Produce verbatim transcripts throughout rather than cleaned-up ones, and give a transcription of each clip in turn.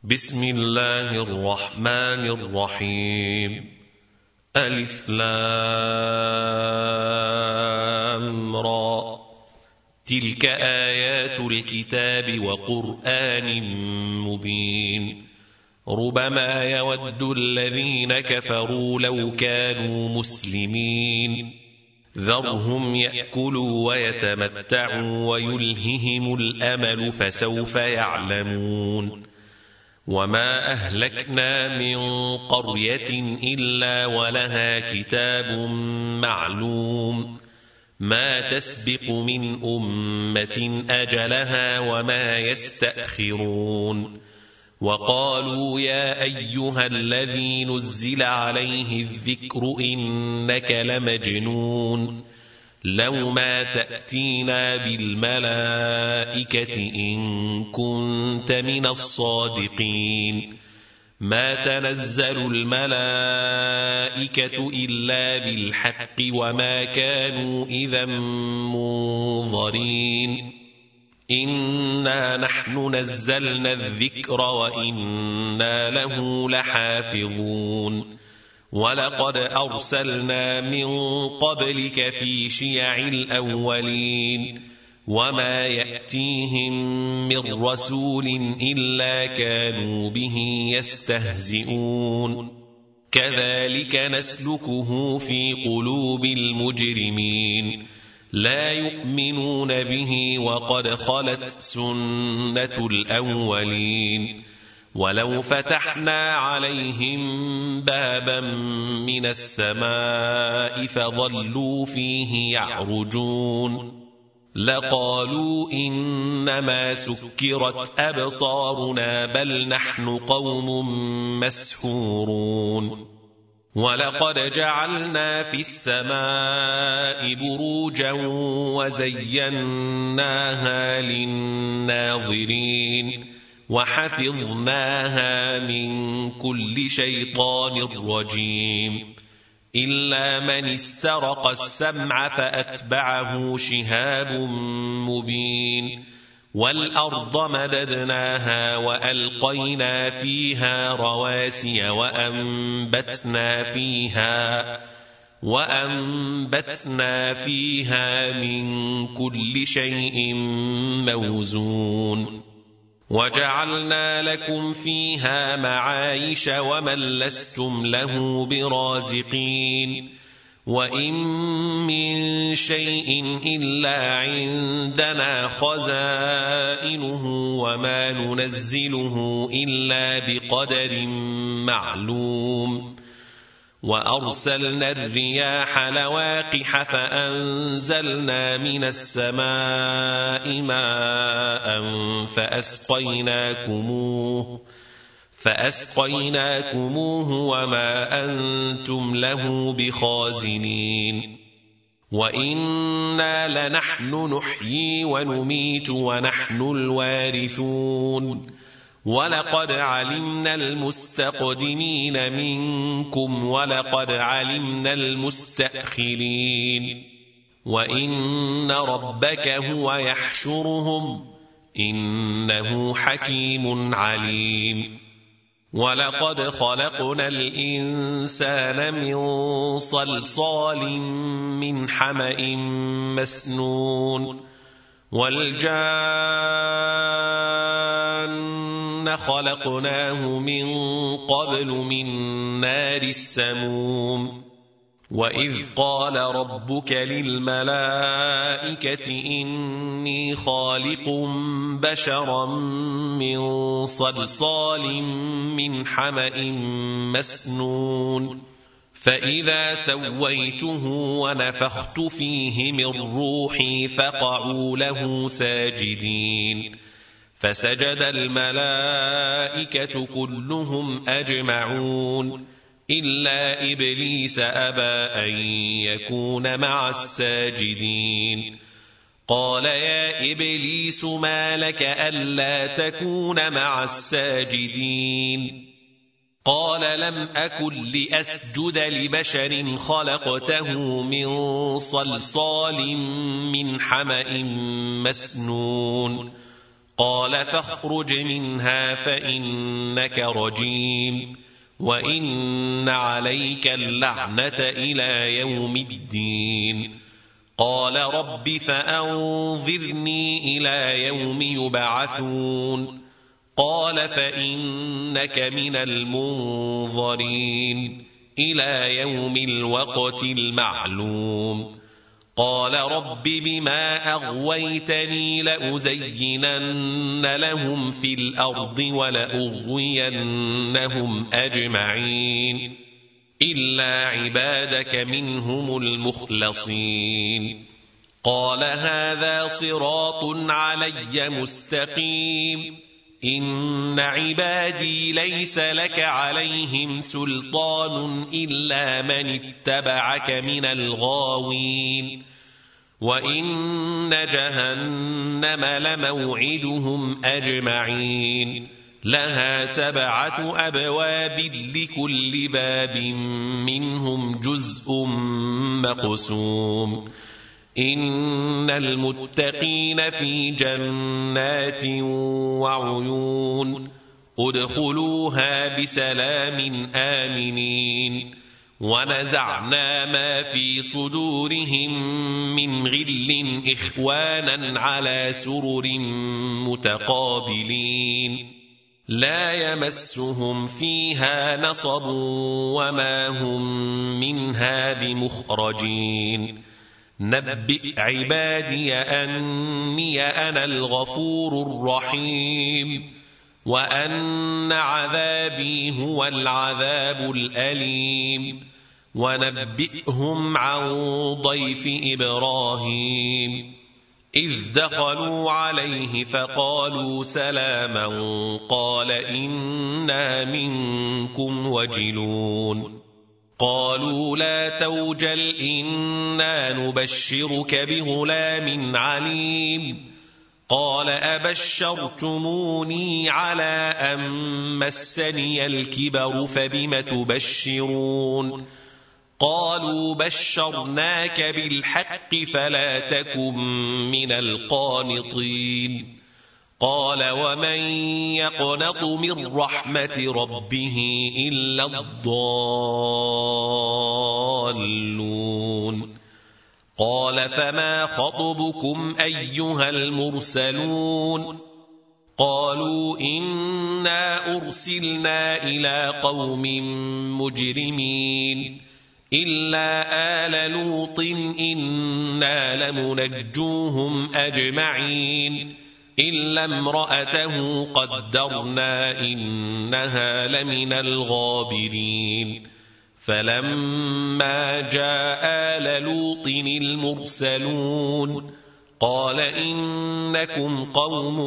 بسم الله الرحمن الرحيم. ألف لام را. تلك آيات الكتاب وقرآن مبين. ربما يود الذين كفروا لو كانوا مسلمين. ذرهم يأكلوا ويتمتعوا ويلههم الأمل فسوف يعلمون. وما أهلكنا من قرية إلا ولها كتاب معلوم ما تسبق من أمة أجلها وما يستأخرون. وقالوا يا أيها الذي نزل عليه الذكر إنك لمجنون لو ما تأتينا بالملائكة إن كنت من الصادقين. ما تنزل الملائكة إلا بالحق وما كانوا إذا منظرين. إنا نحن نزلنا الذكر وإنا له لحافظون. ولقد أرسلنا من قبلك في شيع الأولين وما يأتيهم من رسول إلا كانوا به يستهزئون. كذلك نسلكه في قلوب المجرمين لا يؤمنون به وقد خلت سنة الأولين. ولو فتحنا عليهم بابا من السماء فظلوا فيه يعرجون لقالوا إنما سكرت أبصارنا بل نحن قوم مسحورون. ولقد جعلنا في السماء بروجا وزيناها للناظرين وحفظناها من كل شيطان رجيم إلا من استرق السمع فأتبعه شهاب مبين. والأرض مددناها وألقينا فيها رواسي وأنبتنا فيها وأنبتنا فيها من كل شيء موزون. وجعلنا لكم فيها معايش ومن لستم له برازقين. وإن من شيء إلا عندنا خزائنه وما ننزله إلا بقدر معلوم. وأرسلنا الرياح لواقح فأنزلنا من السماء ماء فأسقيناكموه فأسقيناكموه وما أنتم له بخازنين. وإنا لنحن نحيي ونميت ونحن الوارثون. ولقد علمنا المستقدمين منكم ولقد علمنا المستأخرين. وإن ربك هو يحشرهم إنه حكيم عليم. ولقد خلقنا الإنسان من صلصال من حمأ مسنون. والجان خلقناه من قبل من نار السموم. وإذ قال ربك للملائكة إني خالق بشرا من صلصال من حمأ مسنون فإذا سويته ونفخت فيه من روحي فقعوا له ساجدين. فسجد الملائكة كلهم أجمعون إلا إبليس أبى أن يكون مع الساجدين. قال يا إبليس ما لك ألا تكون مع الساجدين؟ قال لم أكن لأسجد لبشر خلقته من صلصال من حمأ مسنون قال فاخرج منها فإنك رجيم وإن عليك اللعنة إلى يوم الدين. قال رب فأنظرني إلى يوم يبعثون. قال فإنك من المنظرين إلى يوم الوقت المعلوم. قال رب بما أغويتني لأزينن لهم في الأرض ولأغوينهم أجمعين إلا عبادك منهم المخلصين. قال هذا صراط علي مستقيم إن عبادي ليس لك عليهم سلطان إلا من اتبعك من الغاوين وإن جهنم لموعدهم أجمعين لها سبعة أبواب لكل باب منهم جزء مقسوم. إن المتقين في جنات وعيون ادخلوها بسلام آمنين. ونزعنا ما في صدورهم من غل إخوانا على سرر متقابلين لا يمسهم فيها نصب وما هم منها بمخرجين. نبئ عبادي أني أنا الغفور الرحيم وأن عذابي هو العذاب الأليم. ونبئهم عن ضيف إبراهيم إذ دخلوا عليه فقالوا سلاما قال إنا منكم وجلون. قالوا لا توجل إنا نبشرك بغلام عليم. قال أبشرتموني على أن مسني الكبر فبم تبشرون. قالوا بشرناك بالحق فلا تكن من القانطين. قال ومن يقنط من رحمة ربه إلا الضالون. قال فما خطبكم أيها المرسلون؟ قالوا إنا أرسلنا إلى قوم مجرمين إلا آل لوط إنا لمنجوهم أجمعين إلا امرأته قدرنا إنها لمن الغابرين. فلما جاء آل لوط المرسلون قال إنكم قوم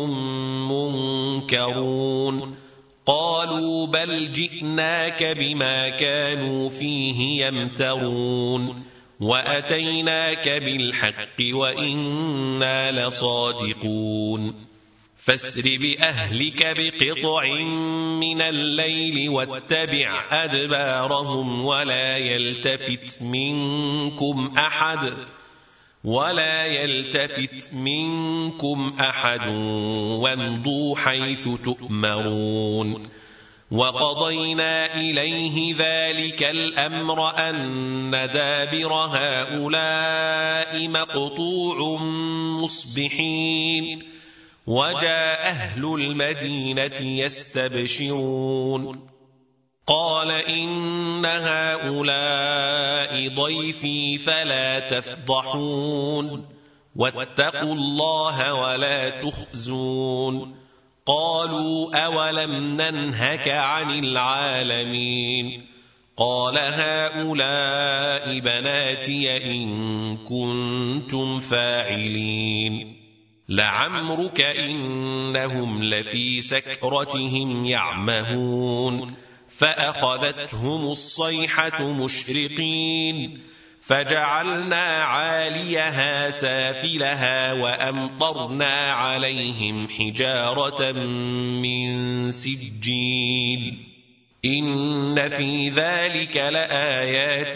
منكرون. قالوا بل جئناك بما كانوا فيه يمترون وأتيناك بالحق وإنا لصادقون. فاسر بأهلك بقطع من الليل واتبع أدبارهم ولا يلتفت منكم أحد ولا يلتفت منكم أحد وامضوا حيث تؤمرون. وقضينا إليه ذلك الأمر أن دابر هؤلاء مقطوع مصبحين وجاء أهل المدينة يستبشرون. قال إن هؤلاء ضيفي فلا تفضحون واتقوا الله ولا تخزون. قالوا أولم ننهك عن العالمين؟ قال هؤلاء بناتي إن كنتم فاعلين. لعمرك إنهم لفي سكرتهم يعمهون فأخذتهم الصيحة مشرقين فجعلنا عاليها سافلها وأمطرنا عليهم حجارة من سجيل إن في ذلك لآيات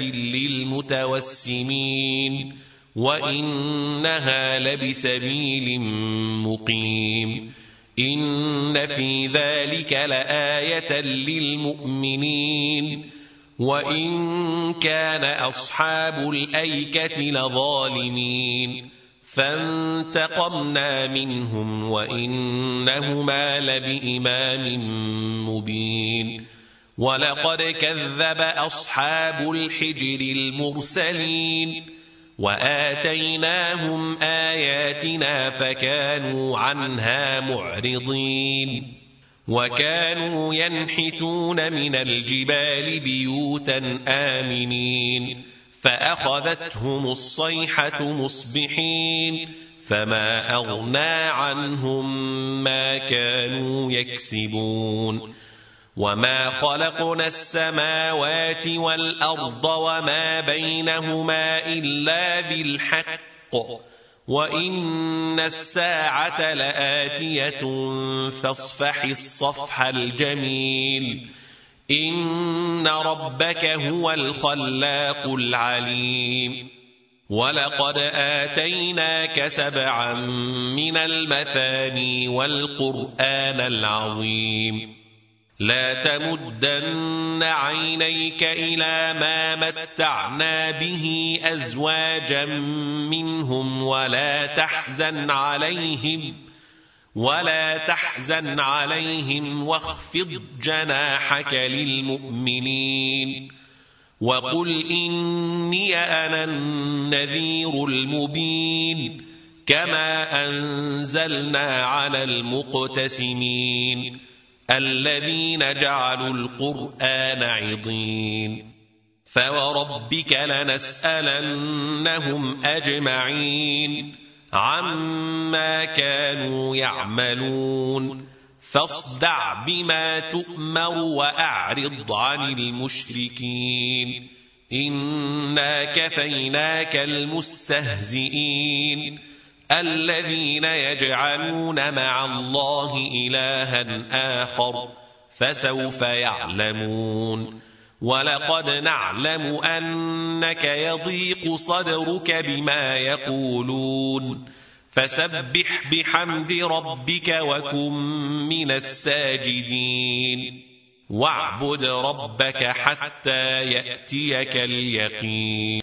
للمتوسمين وإنها لبسبيل مقيم. إن في ذلك لآية للمؤمنين وإن كان أصحاب الأيكة لظالمين فانتقمنا منهم وإنهما لبإمام مبين ولقد كذب أصحاب الحجر المرسلين وآتيناهم آياتنا فكانوا عنها معرضين وكانوا ينحتون من الجبال بيوتا آمنين فأخذتهم الصيحة مصبحين فما أغنى عنهم ما كانوا يكسبون وما خلقنا السماوات والأرض وما بينهما إلا بالحق وإن الساعة لآتية فاصفح الصفح الجميل إن ربك هو الخلاق العليم ولقد آتيناك سبعا من المثاني والقرآن العظيم لا تمدن عينيك إلى ما متعنا به أزواجا منهم ولا تحزن عليهم ولا تحزن عليهم واخفض جناحك للمؤمنين وقل إني أنا النذير المبين كما أنزلنا على المقتسمين الذين جعلوا القرآن عضين فوربك لنسألنهم أجمعين عما كانوا يعملون فاصدع بما تؤمر وأعرض عن المشركين إنا كفيناك المستهزئين الذين يجعلون مع الله إلها آخر فسوف يعلمون ولقد نعلم أنك يضيق صدرك بما يقولون فسبح بحمد ربك وكن من الساجدين واعبد ربك حتى يأتيك اليقين.